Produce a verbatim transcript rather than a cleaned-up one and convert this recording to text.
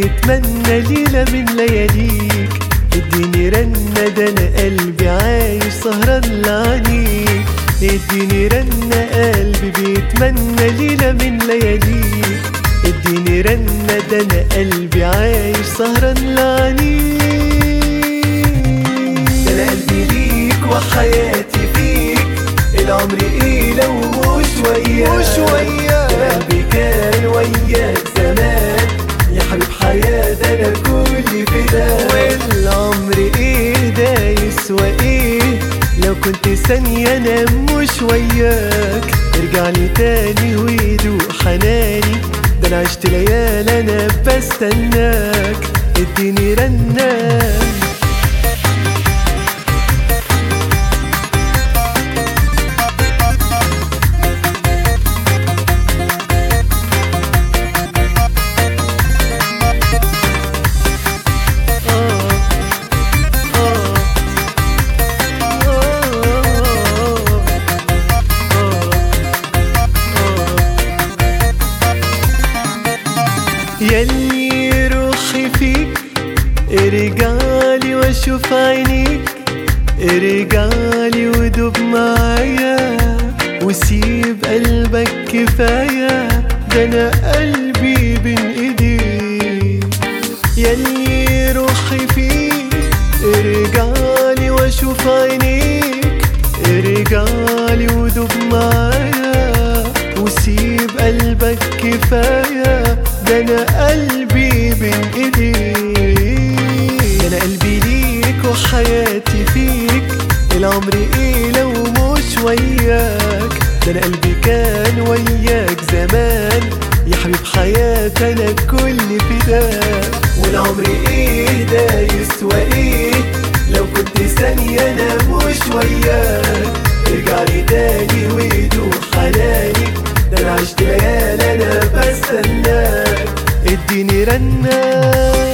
بيتمنى ليلة من لياليك، اديني رنة ده انا قلبي عايش سهران لعنيك. اديني رنة قلبي بيتمنى ليلة من لياليك، اديني رنة ده انا قلبي عايش سهران لعنيك. ده انا قلبي ليك وحياتي فيك، العمر ايه لو مش وياك مش وياك. ده قلبي كان وياك زمان يا حبيب حياة، ده انا كل فداك. والعمر ايه ده يسوى ايه لو كنت ثانية انا مش وياك. ارجعلي تاني ويدوق حناني، ده انا عشت ليالي انا بستناك. اديني رنة ياللي روحي فيك، ارجعلي واشوف عينيك. ارجعلي ودوب معايا وسيب قلبك كفاية، ده انا قلبي بين ايديك. ياللي روحي فيك، ارجعلي واشوف عينيك. ارجعلي ودوب معايا وسيب قلبك كفاية، ده انا قلبي بين ايديك. ده انا قلبي ليك وحياتي فيك، العمر ايه لو مش وياك. ده انا قلبي كان وياك زمان يا حبيب حياتي، انا كل فداك. والعمر ايه ده يسوى ايه لو كنت ثانية انا مش وياك. ارجعلي تاني ويدوق حناني، ده انا عشت ليالي انا بستناك. اديني رنة